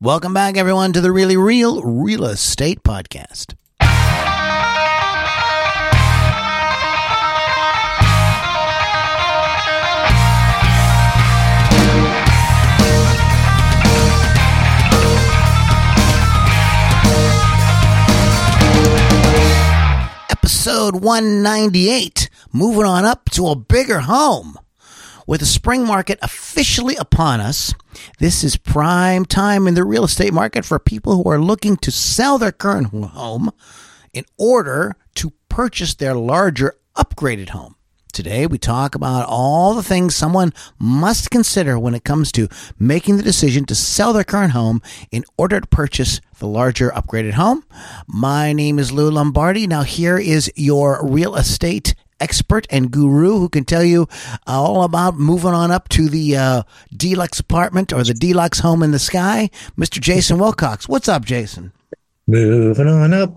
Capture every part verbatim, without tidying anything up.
Welcome back, everyone, to the Really Real Real Estate Podcast. Episode one ninety-eight, moving on up to a bigger home. With the spring market officially upon us, this is prime time in the real estate market for people who are looking to sell their current home in order to purchase their larger upgraded home. Today, we talk about all the things someone must consider when it comes to making the decision to sell their current home in order to purchase the larger upgraded home. My name is Lou Lombardi. Now, here is your real estate expert and guru who can tell you all about moving on up to the uh, deluxe apartment or the deluxe home in the sky, Mister Jason Wilcox. What's up, Jason? Moving on up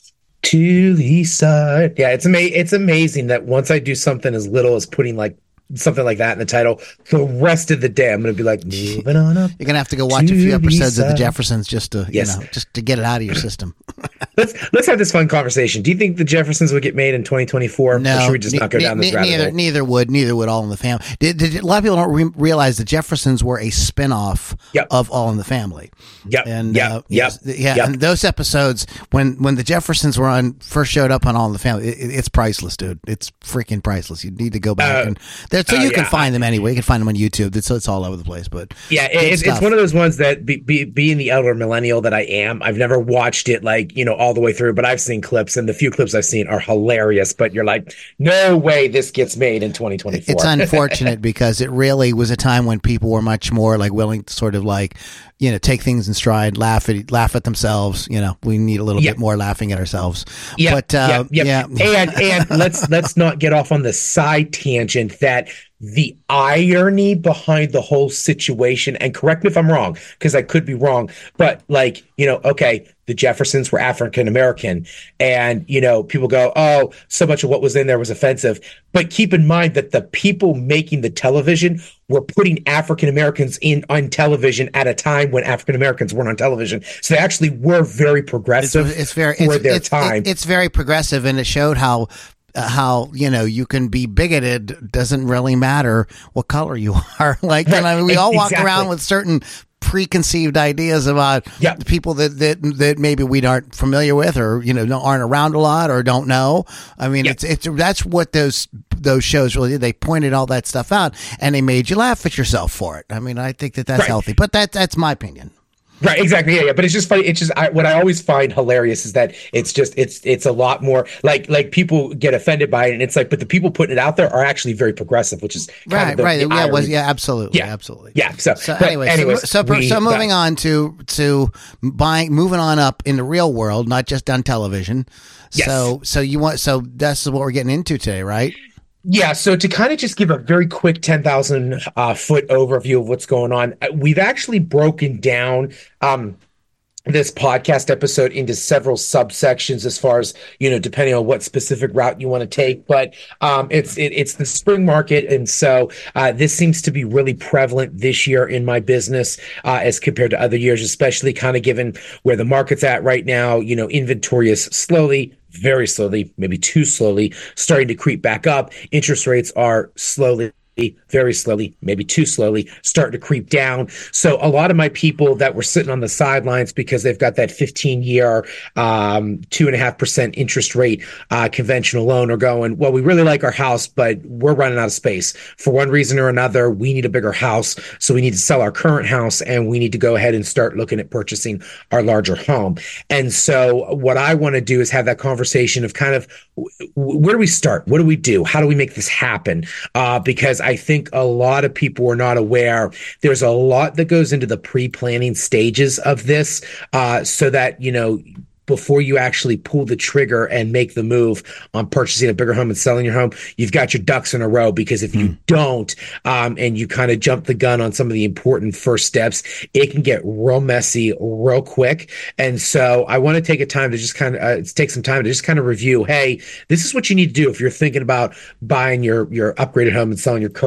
to the east side. Yeah, it's ama- It's amazing that once I do something as little as putting like something like that in the title, the rest of the day I'm going to be like, moving on up. You're going to have to go watch a few episodes of The side. Jeffersons just to, Yes. you know, just to get it out of your system. let's let's have this fun conversation. Do you think The Jeffersons would get made in twenty twenty-four? No, or should we just ne- not go down ne- this rabbit neither, hole? neither would, neither would All in the Family. Did, did, a lot of people don't re- realize the Jeffersons were a spinoff Yep. of All in the Family. Yep. And Yep. uh, Yep. yes, yeah, Yep. and those episodes when when the Jeffersons were on first showed up on All in the Family, it, it- it's priceless, dude. It's freaking priceless. You need to go back Uh, and there, so uh, you can yeah. find them anyway. You can find them on YouTube. It's it's all over the place, but Yeah, good it, it's stuff. one of those ones that be, be, being the elder millennial that I am, I've never watched it like, you know, all the way through, but I've seen clips, and the few clips I've seen are hilarious, but you're like, no way this gets made in twenty twenty-four. It's unfortunate because it really was a time when people were much more like willing to sort of like, you know, take things in stride, laugh at laugh at themselves. You know, we need a little Yep. bit more laughing at ourselves. Yeah, but uh, yeah, yeah. yeah. and and let's let's not get off on the side tangent that the irony behind the whole situation, and correct me if I'm wrong, because I could be wrong, but like, you know, okay, the Jeffersons were African American, and you know, people go, oh, so much of what was in there was offensive. But keep in mind that the people making the television were putting African Americans in on television at a time when African Americans weren't on television. So they actually were very It's, progressive it's very for it's, their it's, time. it's very progressive, and it showed how uh, how you know you can be bigoted. Doesn't really matter what color you are. Like, you know, I mean, we all walk Exactly. around with certain preconceived ideas about Yep. the people that, that that maybe we aren't familiar with, or you know don't- aren't around a lot, or don't know. I mean, Yep. it's it's that's what those those shows really did. They pointed all that stuff out, and they made you laugh at yourself for it. I mean, I think that that's Right. healthy, but that that's my opinion. Right, exactly. Yeah, yeah. But it's just funny. It's just I, what I always find hilarious is that it's just it's it's a lot more like like people get offended by it, and it's like, but the people putting it out there are actually very progressive, which is kind Right, of the, right. the Yeah, it was irony. yeah, absolutely, Yeah. absolutely. Yeah. So, So but anyway, anyways, so so, per- we- so moving that- on to to buying, moving on up in the real world, not just on television. Yes. So so you want so that's what we're getting into today, right? Yeah, so to kind of just give a very quick ten thousand uh, foot overview of what's going on, uh, we've actually broken down um, this podcast episode into several subsections as far as, you know, depending on what specific route you want to take. But um, it's it, it's the spring market. And so uh, this seems to be really prevalent this year in my business uh, as compared to other years, especially kind of given where the market's at right now. You know, inventory is slowly, very slowly, maybe too slowly, starting to creep back up. Interest rates are slowly, very slowly, maybe too slowly, starting to creep down. So a lot of my people that were sitting on the sidelines because they've got that fifteen year, um, two and a half percent interest rate, uh, conventional loan are going, well, we really like our house, but we're running out of space for one reason or another. We need a bigger house. So we need to sell our current house, and we need to go ahead and start looking at purchasing our larger home. And so what I want to do is have that conversation of kind of w- where do we start? What do we do? How do we make this happen? Uh, because I think a lot of people are not aware. There's a lot that goes into the pre-planning stages of this, uh, so that, you know, before you actually pull the trigger and make the move on purchasing a bigger home and selling your home, you've got your ducks in a row. Because if you don't, um, and you kind of jump the gun on some of the important first steps, it can get real messy real quick. And so I want to take a time to just kind of uh, take some time to just kind of review, hey, this is what you need to do if you're thinking about buying your your upgraded home and selling your current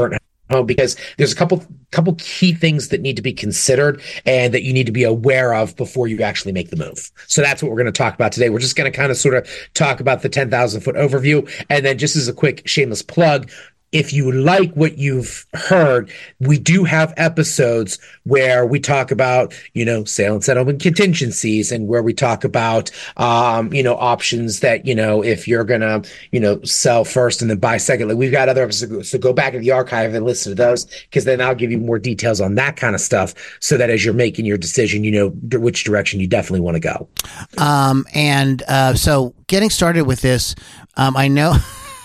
Oh, because there's a couple couple key things that need to be considered and that you need to be aware of before you actually make the move. So that's what we're going to talk about today. We're just going to kind of sort of talk about the ten thousand foot overview. And then just as a quick shameless plug, if you like what you've heard, we do have episodes where we talk about, you know, sale and settlement contingencies, and where we talk about, um, you know, options that, you know, if you're going to, you know, sell first and then buy second. Like, we've got other episodes. So go back in the archive and listen to those, because then I'll give you more details on that kind of stuff, so that as you're making your decision, you know which direction you definitely want to go. Um, and uh, so getting started with this, um, I know...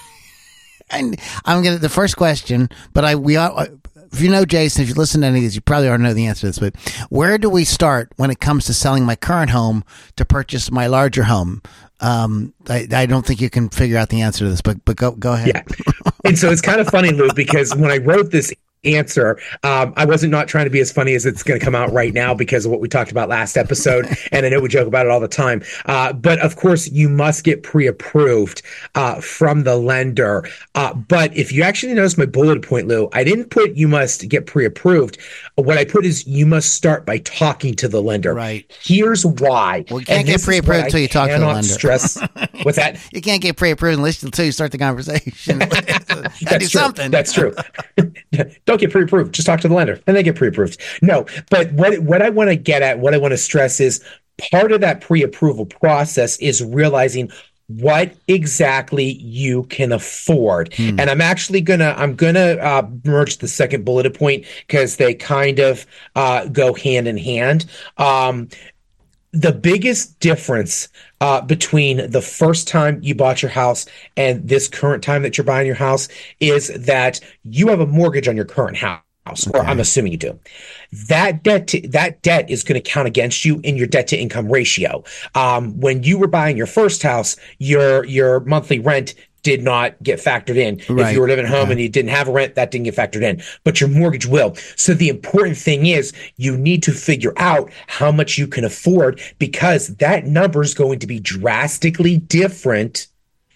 And I'm gonna the first question, but I we are, if you know Jason, if you listen to any of these, you probably already know the answer to this. But where do we start when it comes to selling my current home to purchase my larger home? Um, I, I don't think you can figure out the answer to this, but but go go ahead. Yeah, and so it's kind of funny, Lou, because when I wrote this answer, um, I wasn't not trying to be as funny as it's going to come out right now because of what we talked about last episode, and I know we joke about it all the time. Uh, but of course, you must get pre-approved uh, from the lender. Uh, but if you actually notice my bullet point, Lou, I didn't put you must get pre-approved. What I put is you must start by talking to the lender. Right. Here's why. Well, you can't get pre-approved until you talk to the lender. Stress. What's that? You can't get pre-approved unless until you start the conversation. That's do true. something. That's true. Don't get pre-approved. Just talk to the lender and they get pre-approved. No, but what what I want to get at, what I want to stress is part of that pre-approval process is realizing what exactly you can afford. Hmm. And I'm actually gonna I'm gonna uh, merge the second bulleted point because they kind of uh, go hand in hand. Um, The biggest difference uh, between the first time you bought your house and this current time that you're buying your house is that you have a mortgage on your current house. Okay. Or I'm assuming you do. That debt, to, that debt is going to count against you in your debt to income ratio. Um, when you were buying your first house, your your monthly rent did not get factored in. Right. If you were living at home okay. and you didn't have a rent, that didn't get factored in, but your mortgage will. So the important thing is you need to figure out how much you can afford, because that number is going to be drastically different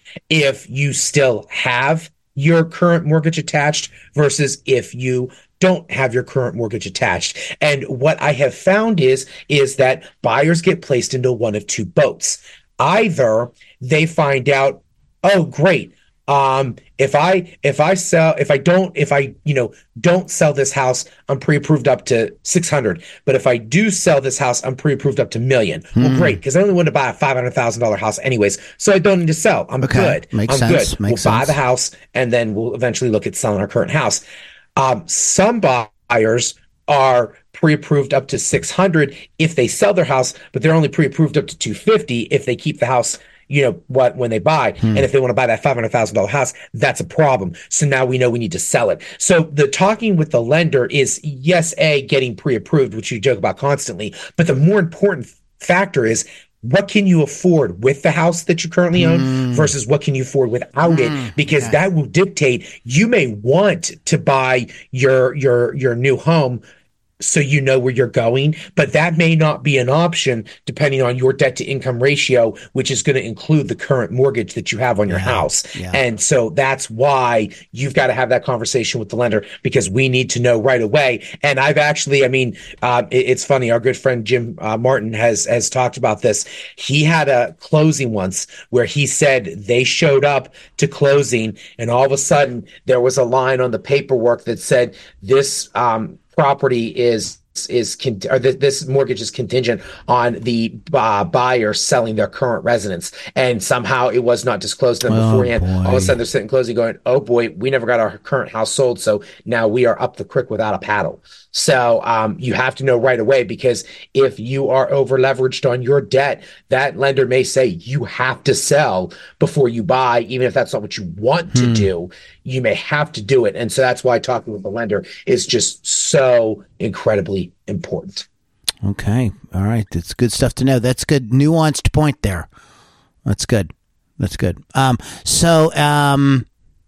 if you still have your current mortgage attached versus if you don't have your current mortgage attached. And what I have found is, is that buyers get placed into one of two boats. Either they find out, oh, great. Um, if I, if I sell, if I don't, if I, you know, don't sell this house, I'm pre-approved up to six hundred. But if I do sell this house, I'm pre-approved up to million. Hmm. Well, great. Cause I only want to buy a five hundred thousand dollars house anyways. So I don't need to sell. I'm okay. good. Makes I'm sense. good. Makes we'll sense. buy the house and then we'll eventually look at selling our current house. Um, some buyers are pre-approved up to six hundred if they sell their house, but they're only pre-approved up to two fifty if they keep the house, you know, what, when they buy. Hmm. And if they want to buy that five hundred thousand dollars house, that's a problem. So now we know we need to sell it. So the talking with the lender is, yes, A, getting pre-approved, which you joke about constantly, but the more important factor is, what can you afford with the house that you currently own mm. versus what can you afford without mm. it? Because okay. that will dictate, you may want to buy your your your new home so you know where you're going, but that may not be an option depending on your debt to income ratio, which is going to include the current mortgage that you have on your yeah. house. Yeah. And so that's why you've got to have that conversation with the lender, because we need to know right away. And I've actually, I mean, uh, it, it's funny. Our good friend Jim uh, Martin has, has talked about this. He had a closing once where he said they showed up to closing and all of a sudden there was a line on the paperwork that said this, um, property is is con- or th- this mortgage is contingent on the uh, buyer selling their current residence, and somehow it was not disclosed to them oh, beforehand. Boy. All of a sudden they're sitting closing going, oh boy, we never got our current house sold, so now we are up the creek without a paddle. So um, you have to know right away, because if you are over leveraged on your debt, that lender may say you have to sell before you buy, even if that's not what you want hmm. to do. You may have to do it. And so that's why talking with the lender is just so incredibly important. Okay. All right. That's good stuff to know. That's good nuanced point there. That's good. That's good. Um, so, um,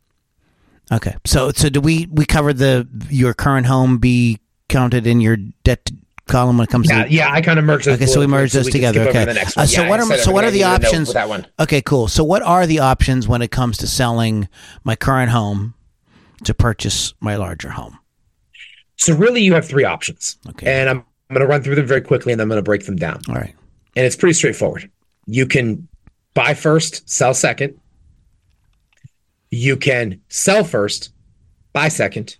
okay. So, so do we, we cover the, your current home be counted in your debt column when it comes yeah, to yeah I kind of merged those okay so we merged those so together okay uh, so yeah, what are so what are the options that one. Okay, cool. So what are the options when it comes to selling my current home to purchase my larger home? So really you have three options. Okay. And I'm, I'm going to run through them very quickly and then I'm going to break them down. All right. And it's pretty straightforward. You can buy first, sell second. You can sell first, buy second.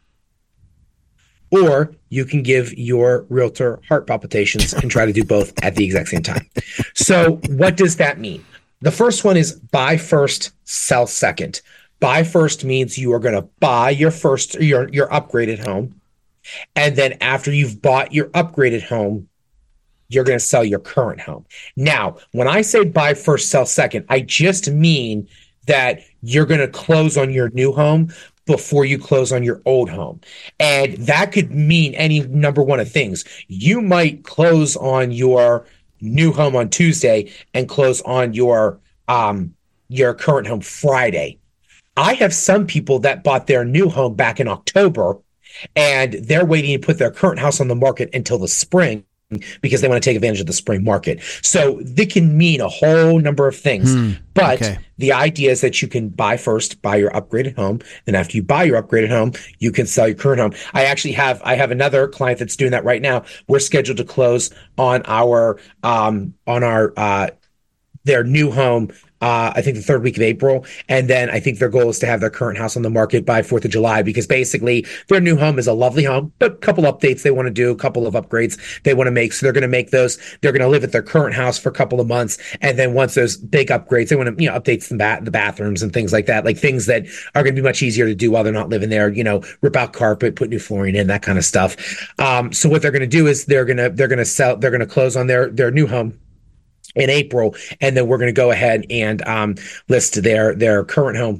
Or you can give your realtor heart palpitations and try to do both at the exact same time. So what does that mean? The first one is buy first, sell second. Buy first means you are going to buy your first, your, your upgraded home. And then after you've bought your upgraded home, you're going to sell your current home. Now, when I say buy first, sell second, I just mean that you're going to close on your new home before you close on your old home. And that could mean any number one of things. You might close on your new home on Tuesday and close on your um your current home Friday. I have some people that bought their new home back in October and they're waiting to put their current house on the market until the spring because they want to take advantage of the spring market. So they can mean a whole number of things. Hmm, but okay. The idea is that you can buy first, buy your upgraded home. Then after you buy your upgraded home, you can sell your current home. I actually have, I have another client that's doing that right now. We're scheduled to close on our, um, on our, uh, their new home, uh, I think the third week of April. And then I think their goal is to have their current house on the market by fourth of July, because basically their new home is a lovely home, but a couple updates they want to do, a couple of upgrades they want to make. So they're going to make those. They're going to live at their current house for a couple of months. And then once those big upgrades, they want to, you know, updates the, ba- the bathrooms and things like that, like things that are going to be much easier to do while they're not living there, you know, rip out carpet, put new flooring in, that kind of stuff. Um, so what they're going to do is they're going to, they're going to sell, they're going to close on their, their new home in April, and then we're going to go ahead and um, list their their current home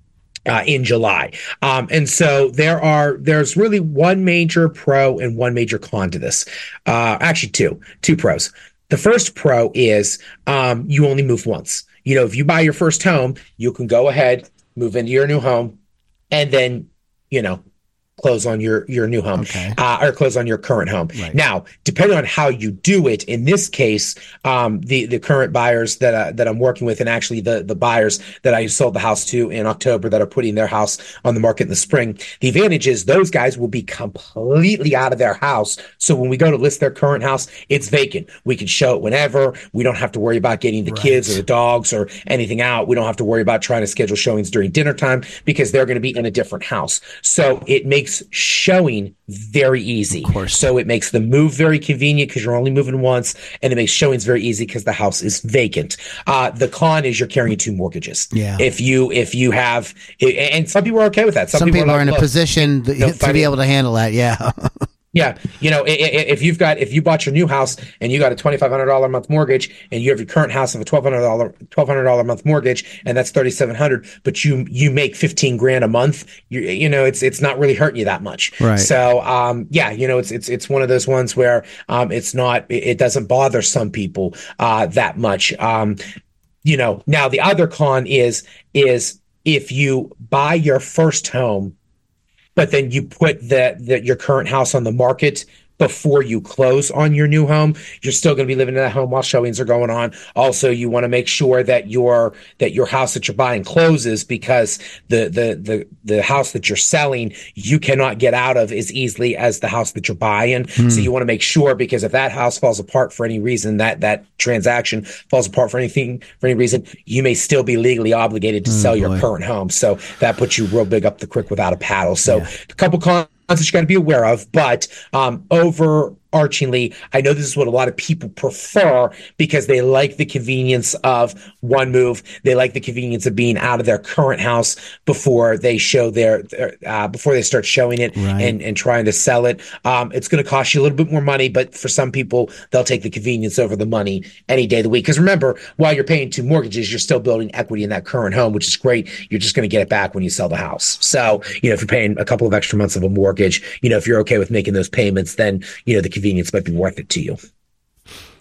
uh, in July. Um, and so there are there's really one major pro and one major con to this. Uh, actually, two two pros. The first pro is um, you only move once. You know, if you buy your first home, you can go ahead, move into your new home, and then you know. close on your, your new home, okay. uh, or close on your current home. Right. Now, depending on how you do it, in this case, um, the, the current buyers that, uh, that I'm working with, and actually the, the buyers that I sold the house to in October that are putting their house on the market in the spring, the advantage is those guys will be completely out of their house. So when we go to list their current house, it's vacant. We can show it whenever. We don't have to worry about getting the right. kids or the dogs or anything out. We don't have to worry about trying to schedule showings during dinner time because they're going to be in a different house. So it makes showing very easy. Of course. So it makes the move very convenient because you're only moving once, and it makes showings very easy because the house is vacant. Uh, the con is you're carrying two mortgages. Yeah. If you if you have, and some people are okay with that. Some, some people, people are, are like, in a position to, to be able to handle that. Yeah. Yeah, you know, if you've got if you bought your new house and you got a twenty-five hundred dollars a month mortgage, and you have your current house of a twelve hundred dollars twelve hundred dollars a month mortgage, and that's thirty-seven hundred dollars, but you you make fifteen grand a month, you you know, it's it's not really hurting you that much. Right. So, um, yeah, you know, it's it's it's one of those ones where um, it's not it doesn't bother some people uh, that much. Um, you know, now the other con is is if you buy your first home, but then you put the, the your current house on the market before you close on your new home, you're still going to be living in that home while showings are going on. Also, you want to make sure that your that your house that you're buying closes, because the the the the house that you're selling you cannot get out of as easily as the house that you're buying. Mm. So you want to make sure, because if that house falls apart for any reason, that that transaction falls apart for anything for any reason, you may still be legally obligated to oh, sell boy. your current home. So that puts you real big up the creek without a paddle. So yeah. a couple cons that you got to be aware of, but um, overarchingly, I know this is what a lot of people prefer because they like the convenience of one move. They like the convenience of being out of their current house before they show their, their uh, before they start showing it right. and, and trying to sell it. Um, it's going to cost you a little bit more money, but for some people, they'll take the convenience over the money any day of the week. Because remember, while you're paying two mortgages, you're still building equity in that current home, which is great. You're just going to get it back when you sell the house. So, you know, if you're paying a couple of extra months of a mortgage, you know, if you're okay with making those payments, then, you know, the convenience might be worth it to you.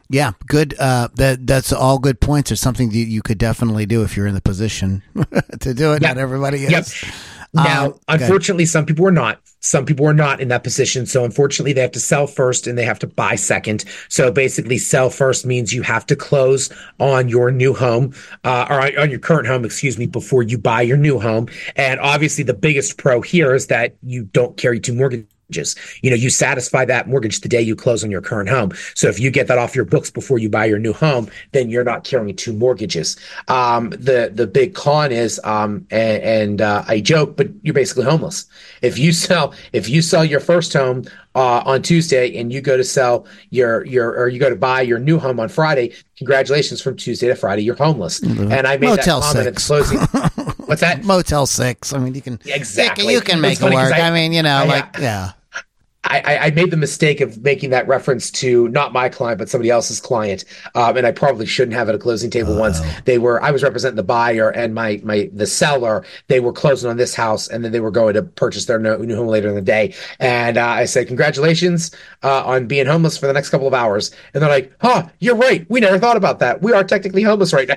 Yeah, good. Uh, that that's all good points. It's something that you could definitely do if you're in the position to do it. Yep. Not everybody is. Yep. Now, um, unfortunately, some people are not. Some people are not in that position. So unfortunately, they have to sell first and they have to buy second. So basically, sell first means you have to close on your new home, uh, or on your current home, excuse me, before you buy your new home. And obviously, the biggest pro here is that you don't carry two mortgages. You know, you satisfy that mortgage the day you close on your current home. So if you get that off your books before you buy your new home, then you're not carrying two mortgages. Um, the the big con is, um, and, and uh, I joke, but you're basically homeless. If you sell if you sell your first home uh, on Tuesday and you go to sell your your or you go to buy your new home on Friday, congratulations, from Tuesday to Friday you're homeless. Mm-hmm. And I made Motel that comment six. at the closing. What's that? Motel six. I mean, you can exactly you can, you can make it work. I, I mean, you know, I, like yeah. I, I made the mistake of making that reference to not my client, but somebody else's client. Um, and I probably shouldn't have at a closing table. Oh. Once they were, I was representing the buyer and my, my, the seller, they were closing on this house and then they were going to purchase their new home later in the day. And uh, I said, congratulations uh, on being homeless for the next couple of hours. And they're like, huh, you're right. We never thought about that. We are technically homeless right now.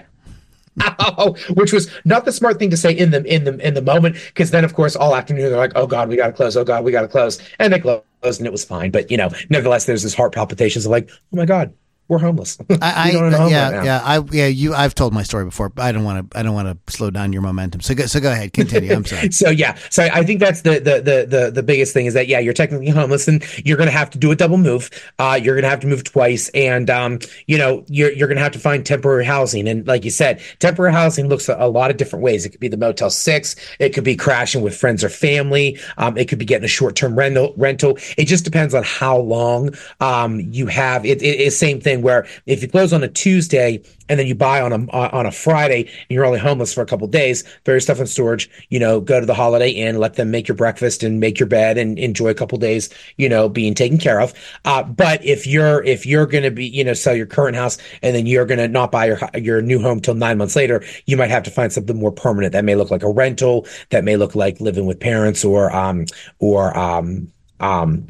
Ow, which was not the smart thing to say in the in the in the moment, because then of course all afternoon they're like, oh god, we gotta close, oh god, we gotta close, and they closed and it was fine. But you know, nevertheless, there's this heart palpitations of like, oh my god, we're homeless. I, I yeah right yeah I yeah you I've told my story before, but I don't want to I don't want to slow down your momentum. So go so go ahead, continue. I'm sorry. so yeah, so I think that's the, the the the the biggest thing is that yeah, you're technically homeless and you're gonna have to do a double move. Uh, you're gonna have to move twice, and um, you know, you're you're gonna have to find temporary housing. And like you said, temporary housing looks a, a lot of different ways. It could be the Motel six. It could be crashing with friends or family. Um, it could be getting a short term rental. Rental. It just depends on how long um you have. It, it it's same thing where if you close on a Tuesday and then you buy on a on a Friday and you're only homeless for a couple of days, throw your stuff in storage, you know, go to the Holiday Inn, let them make your breakfast and make your bed and enjoy a couple of days, you know, being taken care of. Uh, but if you're if you're going to be, you know, sell your current house and then you're going to not buy your your new home till nine months later, you might have to find something more permanent. That may look like a rental, that may look like living with parents or um or um um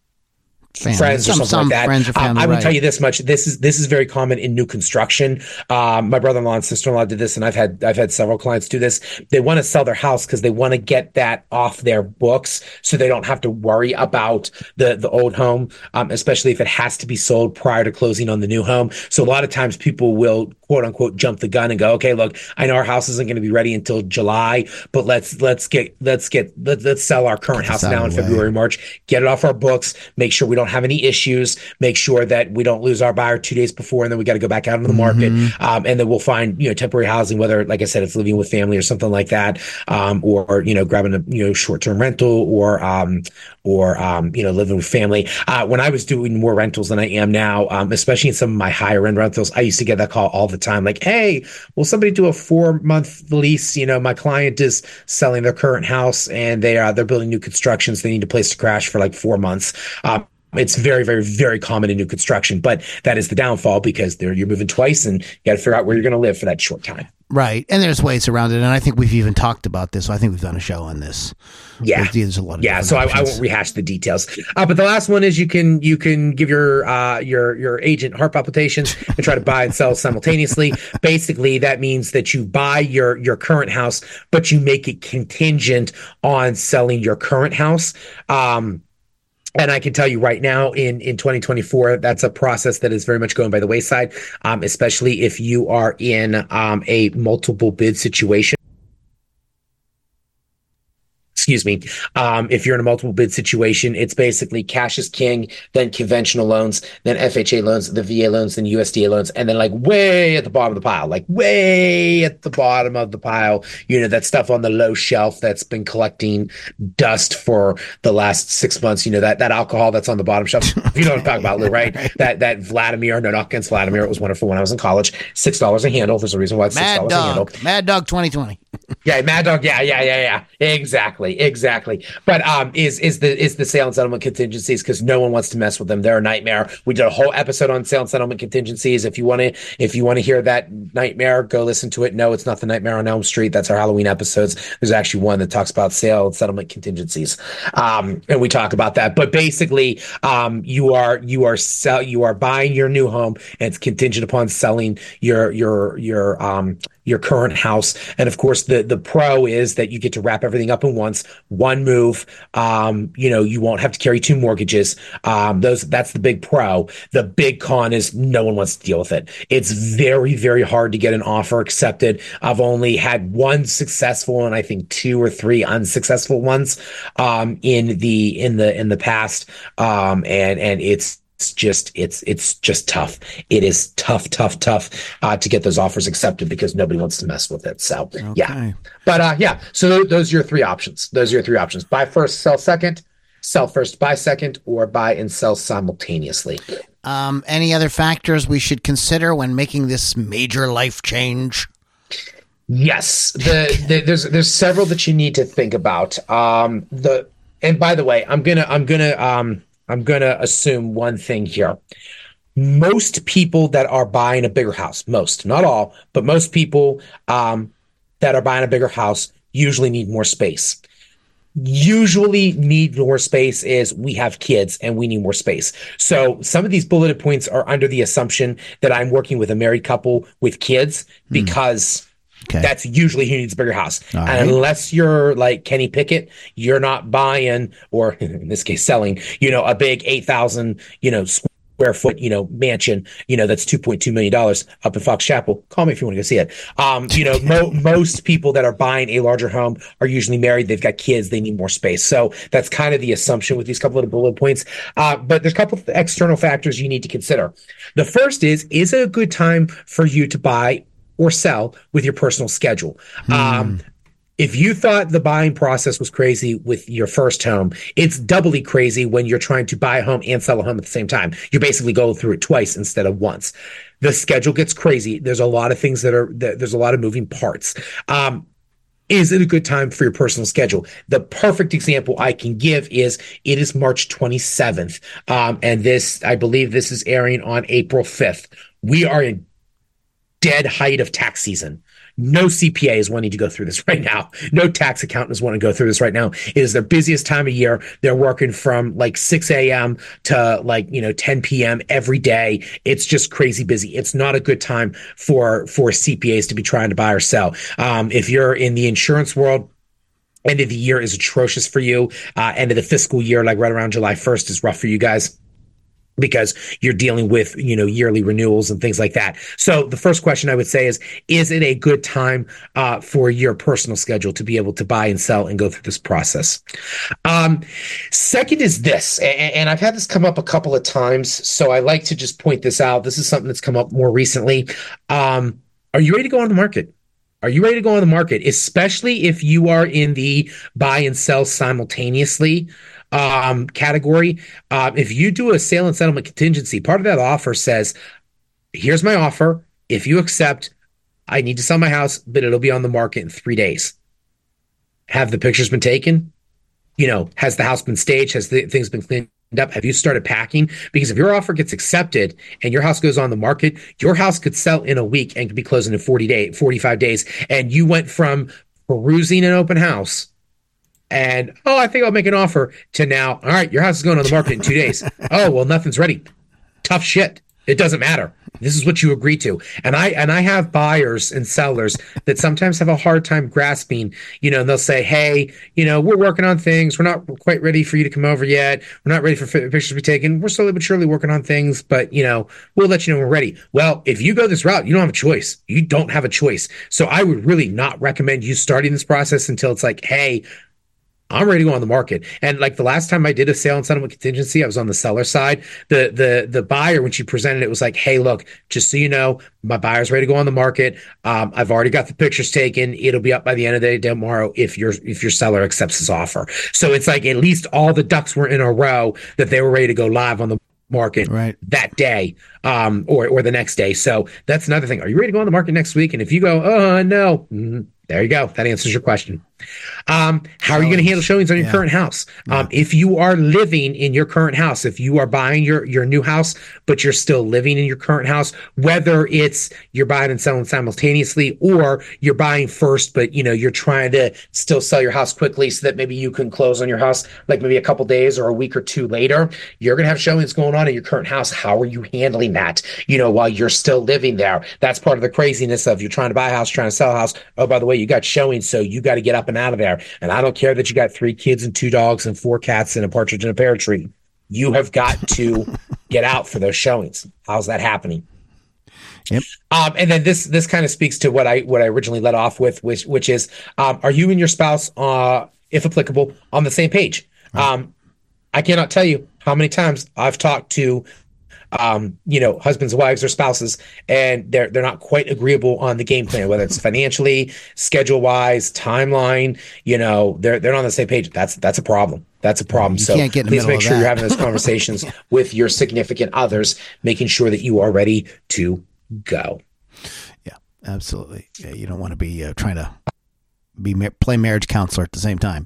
Family. friends or some, something some like that. Friends or family, uh, I will right. tell you this much: this is this is very common in new construction. Um, my brother-in-law and sister-in-law did this, and I've had I've had several clients do this. They want to sell their house because they want to get that off their books, so they don't have to worry about the the old home, um, especially if it has to be sold prior to closing on the new home. So a lot of times people will quote unquote jump the gun and go, okay, look, I know our house isn't going to be ready until July, but let's let's get let's get let, let's sell our current house now in February, March, get it off our books, make sure we don't have any issues, make sure that we don't lose our buyer two days before and then we got to go back out into the market. Mm-hmm. Um, and then we'll find, you know, temporary housing, whether, like I said, it's living with family or something like that, um, or, you know, grabbing a, you know, short-term rental or, um, or, um, you know, living with family. Uh, when I was doing more rentals than I am now, um, especially in some of my higher end rentals, I used to get that call all the time. Like, hey, will somebody do a four month lease? You know, my client is selling their current house and they are, they're building new constructions. They need a place to crash for like four months. Um, It's very, very, very common in new construction, but that is the downfall because there you're moving twice and you got to figure out where you're going to live for that short time. Right. And there's ways around it. And I think we've even talked about this. So I think we've done a show on this. Yeah. There's, there's a lot of yeah. So I, I won't rehash the details. Uh, but the last one is you can, you can give your, uh, your, your agent heart palpitations and try to buy and sell simultaneously. Basically, that means that you buy your, your current house, but you make it contingent on selling your current house. Um, And I can tell you right now in, in twenty twenty-four, that's a process that is very much going by the wayside, um, especially if you are in um, a multiple bid situation. Excuse me. Um, if you're in a multiple bid situation, it's basically cash is king, then conventional loans, then F H A loans, the V A loans, then U S D A loans, and then like way at the bottom of the pile, like way at the bottom of the pile, you know, that stuff on the low shelf that's been collecting dust for the last six months, you know, that, that alcohol that's on the bottom shelf. You know what I'm talking about, Lou, right? That, that Vladimir, no, not against Vladimir. It was wonderful when I was in college. six dollars a handle. There's a reason why it's six dollars a handle. Mad Dog twenty twenty. Yeah, Mad Dog. Yeah, yeah, yeah, yeah. Exactly, exactly. But um, is is the is the sale and settlement contingencies, because no one wants to mess with them. They're a nightmare. We did a whole episode on sale and settlement contingencies. If you want to, if you want to hear that nightmare, go listen to it. No, it's not the Nightmare on Elm Street. That's our Halloween episodes. There's actually one that talks about sale and settlement contingencies, um, and we talk about that. But basically, um, you are you are sell you are buying your new home, and it's contingent upon selling your your your um your current house. And of course, the the pro is that you get to wrap everything up in once, one move. Um, you know, you won't have to carry two mortgages. Um, those that's the big pro. The big con is no one wants to deal with it. It's very, very hard to get an offer accepted. I've only had one successful and I think two or three unsuccessful ones um, in the in the in the past. Um, and and it's It's just it's it's just tough. It is tough, tough, tough uh, to get those offers accepted because nobody wants to mess with it. So okay. yeah, but uh, yeah. So th- those are your three options. Those are your three options: buy first, sell second, sell first, buy second, or buy and sell simultaneously. Um, any other factors we should consider when making this major life change? Yes, the, the there's there's several that you need to think about. Um, the and by the way, I'm gonna I'm gonna um. I'm going to assume one thing here. Most people that are buying a bigger house, most, not all, but most people um, that are buying a bigger house usually need more space. Usually need more space is we have kids and we need more space. So some of these bulleted points are under the assumption that I'm working with a married couple with kids because okay. That's usually who needs a bigger house. All and right. Unless you're like Kenny Pickett, you're not buying, or in this case, selling, you know, a big eight thousand, you know, square foot, you know, mansion, you know, that's two point two million dollars up in Fox Chapel. Call me if you want to go see it. Um, you know, mo- most people that are buying a larger home are usually married. They've got kids. They need more space. So that's kind of the assumption with these couple of bullet points. Uh, but there's a couple of external factors you need to consider. The first is, is it a good time for you to buy or sell with your personal schedule? Hmm. Um, if you thought the buying process was crazy with your first home, it's doubly crazy when you're trying to buy a home and sell a home at the same time. You're basically going through it twice instead of once. The schedule gets crazy. There's a lot of things that are, that, there's a lot of moving parts. Um, Is it a good time for your personal schedule? The perfect example I can give is it is March twenty-seventh. Um, and this, I believe this is airing on April fifth. We are in dead height of tax season. No C P A is wanting to go through this right now. No tax accountant is wanting to go through this right now. It is their busiest time of year. They're working from like six a.m. to like, you know, ten p.m. every day. It's just crazy busy. It's not a good time for, for C P As to be trying to buy or sell. Um, if you're in the insurance world, end of the year is atrocious for you. Uh, end of the fiscal year, like right around July first, is rough for you guys, because you're dealing with, you know, yearly renewals and things like that. So the first question I would say is, is it a good time uh, for your personal schedule to be able to buy and sell and go through this process? Um, second is this, and, and I've had this come up a couple of times, so I like to just point this out. This is something that's come up more recently. Um, are you ready to go on the market? Are you ready to go on the market? Especially if you are in the buy and sell simultaneously um, category. Uh, if you do a sale and settlement contingency, part of that offer says, here's my offer. If you accept, I need to sell my house, but it'll be on the market in three days. Have the pictures been taken? You know, has the house been staged? Has the things been cleaned up? Have you started packing? Because if your offer gets accepted and your house goes on the market, your house could sell in a week and could be closing in forty days, forty-five days. And you went from perusing an open house and, oh, I think I'll make an offer, to now, all right, your house is going on the market in two days. Oh, well, nothing's ready. Tough shit. It doesn't matter. This is what you agree to. And I and I have buyers and sellers that sometimes have a hard time grasping, you know, and they'll say, hey, you know, we're working on things. We're not quite ready for you to come over yet. We're not ready for pictures to be taken. We're slowly but surely working on things, but, you know, we'll let you know when we're ready. Well, if you go this route, you don't have a choice. You don't have a choice. So I would really not recommend you starting this process until it's like, hey, I'm ready to go on the market. And like the last time I did a sale and settlement contingency, I was on the seller side. The the the buyer, when she presented it, was like, hey, look, just so you know, my buyer's ready to go on the market. Um, I've already got the pictures taken. It'll be up by the end of the day tomorrow if your if your seller accepts his offer. So it's like at least all the ducks were in a row that they were ready to go live on the market right that day, um, or or the next day. So that's another thing. Are you ready to go on the market next week? And if you go, oh no, mm, There you go. That answers your question. Um, how are you going to handle showings on your yeah. current house? Um, yeah. If you are living in your current house, if you are buying your, your new house, but you're still living in your current house, whether it's you're buying and selling simultaneously, or you're buying first, but you know, you're trying to still sell your house quickly so that maybe you can close on your house, like maybe a couple days or a week or two later, you're going to have showings going on in your current house. How are you handling that? You know, while you're still living there, that's part of the craziness of you're trying to buy a house, trying to sell a house. Oh, by the way, you got showings, so you got to get up and out of there. And I don't care that you got three kids and two dogs and four cats and a partridge in a pear tree. You have got to get out for those showings. How's that happening? Yep. Um, and then this this kind of speaks to what I what I originally led off with, which which is, um, are you and your spouse, uh, if applicable, on the same page? Right. Um, I cannot tell you how many times I've talked to Um, you know, husbands, wives, or spouses, and they're they're not quite agreeable on the game plan, whether it's financially, schedule wise, timeline. You know, they're they're not on the same page. That's that's a problem. That's a problem. You so can't get in the please make sure you're having those conversations yeah. with your significant others, making sure that you are ready to go. Yeah, absolutely. Yeah, you don't want to be uh, trying to be play marriage counselor at the same time.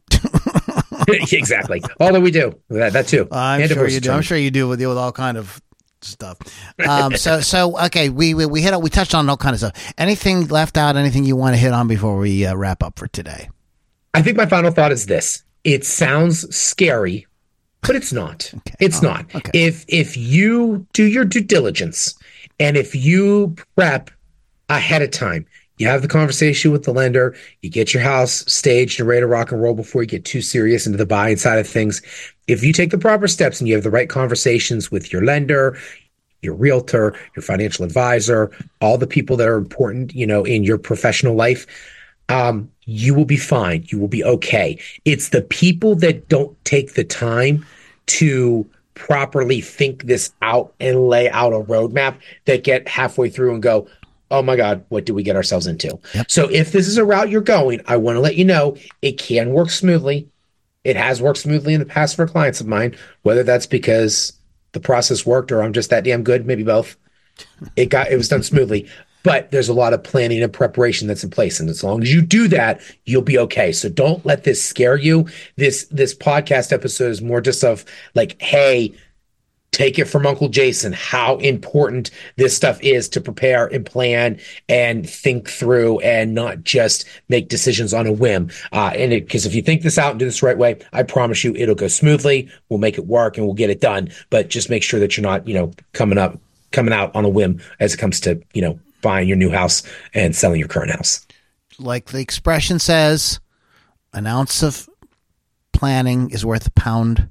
Exactly. Although we do that, that too. I'm and sure you do. I'm sure you do with deal with all kind of stuff. Um, so, so okay, we, we we hit on, we touched on all kind of stuff. Anything left out? Anything you want to hit on before we uh, wrap up for today? I think my final thought is this: it sounds scary, but it's not. Okay. It's oh, not. Okay. If if you do your due diligence and if you prep ahead of time, you have the conversation with the lender, you get your house staged and ready to rock and roll before you get too serious into the buying side of things. If you take the proper steps and you have the right conversations with your lender, your realtor, your financial advisor, all the people that are important, you know, in your professional life, um, you will be fine. You will be okay. It's the people that don't take the time to properly think this out and lay out a roadmap that get halfway through and go, oh my God, what did we get ourselves into? Yep. So if this is a route you're going, I want to let you know it can work smoothly. It has worked smoothly in the past for clients of mine, whether that's because the process worked or I'm just that damn good, maybe both. It got, it was done smoothly, but there's a lot of planning and preparation that's in place. And as long as you do that, you'll be okay. So don't let this scare you. This, this podcast episode is more just of like, hey, take it from Uncle Jason, how important this stuff is to prepare and plan and think through and not just make decisions on a whim. Uh, and because if you think this out and do this the right way, I promise you it'll go smoothly. We'll make it work and we'll get it done. But just make sure that you're not, you know, coming up, coming out on a whim as it comes to, you know, buying your new house and selling your current house. Like the expression says, an ounce of planning is worth a pound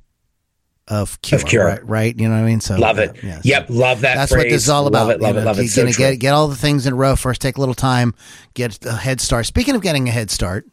of cure, of cure. Right, right? You know what I mean? So love it. Uh, yeah, so yep. Love that. That's phrase. what this is all about. Love it. Love you know, it. Love it. So get, get all the things in a row first. Take a little time. Get a head start. Speaking of getting a head start,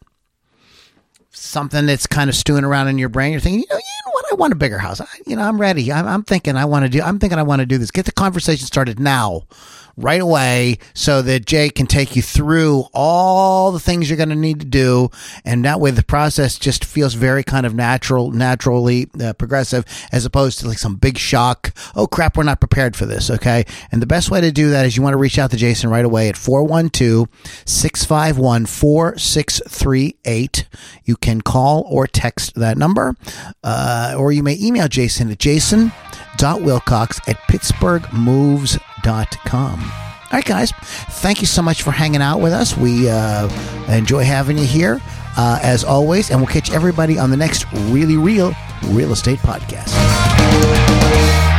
something that's kind of stewing around in your brain. You're thinking, you know, you know what? I want a bigger house. I, you know, I'm ready. I'm, I'm thinking I want to do. I'm thinking I want to do this. Get the conversation started now. Right away, so that Jay can take you through all the things you're going to need to do, and that way the process just feels very kind of natural, naturally uh, progressive, as opposed to like some big shock. Oh crap, we're not prepared for this. Okay, and the best way to do that is you want to reach out to Jason right away at four one two, six five one, four six three eight. You can call or text that number, uh, or you may email Jason at jason dot wilcox at pittsburgh moves dot com. All right, guys, thank you so much for hanging out with us. We uh, enjoy having you here, uh, as always, and we'll catch everybody on the next Really Real Real Estate Podcast.